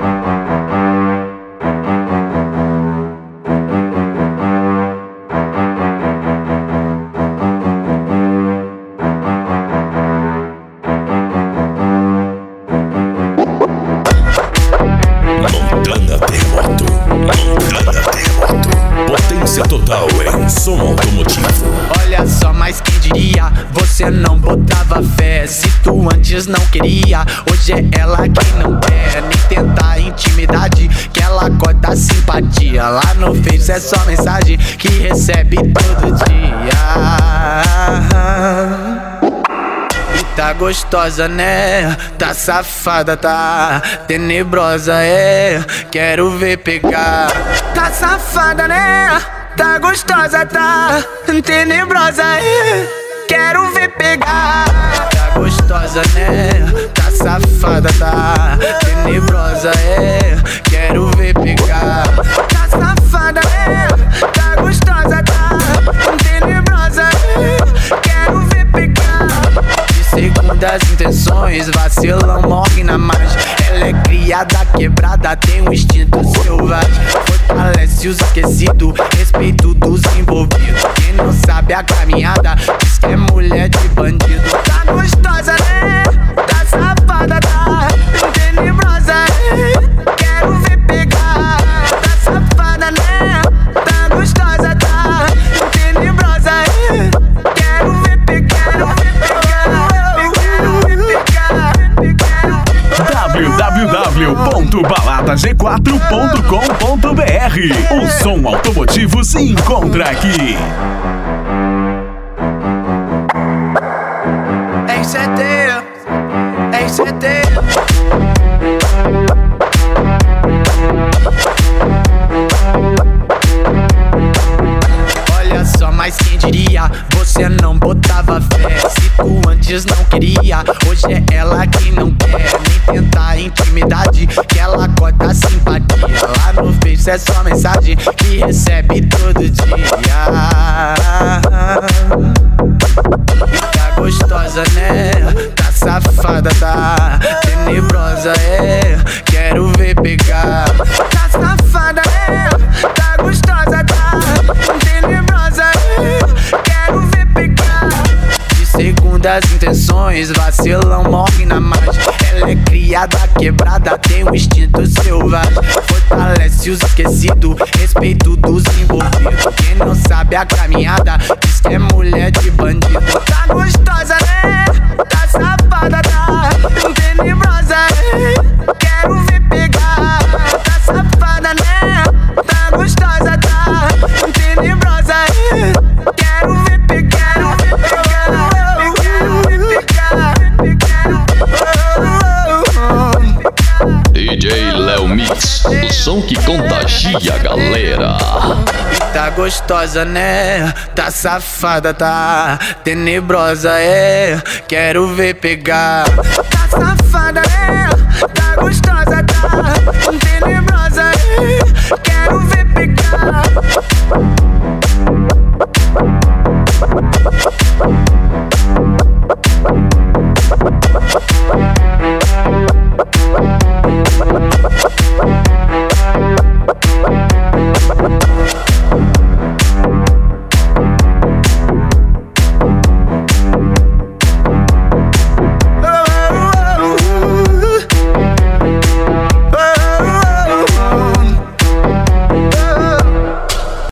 Potência total em som automotivo. Olha só, mas quem diria, você não botava fé. Se tu antes não queria, hoje é ela quem não quer. Nem tentar intimidade, que ela corta a simpatia. Lá no Face é só mensagem que recebe todo dia. E tá gostosa, né? Tá safada, tá tenebrosa, é. Quero ver pegar. Tá safada, né? Tá gostosa, tá tenebrosa, é. Quero ver pegar. Tá gostosa, né? Tá safada, tá tenebrosa, é. Quero ver pegar. Tá safada, né? Tá gostosa, tá tenebrosa, é. Quero ver pegar. De segundas intenções, vacilão morre na margem. Ela é criada, quebrada, tem um instinto selvagem. Fortalece os esquecidos, respeito dos envolvidos. Quem não sabe a caminhada, diz que é mulher de bandido. Tá gostosa, né? Tá safada, tá tenebrosa, é. Quero ver pegar. Tá safada, né? Tá gostosa, tá tenebrosa, é. Quero ver pegar. www.baladag4.com.br. O som automotivo se encontra aqui. Olha só, mas quem diria, você não botava fé. Se tu antes não queria, hoje é ela quem não quer. Nem tentar intimidade, que ela corta a simpatia. Lá no Face é só mensagem que recebe todo dia. E tá gostosa, né? Tá safada, tá tenebrosa, é. Quero ver pegar. Tá safada, né? Tá gostosa, tá tenebrosa, é. Quero ver pegar. De segundas intenções, vacilão morre na margem. Ela é criada, quebrada, tem um instinto selvagem. Fortalece os esquecidos, respeito dos envolvidos. Quem não sabe a caminhada, diz que é mulher de bandido. Tá gostosa, né? Tá safada, tá tenebrosa, é. Quero ver pegar. Tá safada, né? Tá gostosa, tá tenebrosa, é. Quero ver pegar. DJ Léo Mix, o som que contagia a galera. E tá gostosa, né? Tá safada, tá tenebrosa, é. Quero ver pegar. Tá safada, né?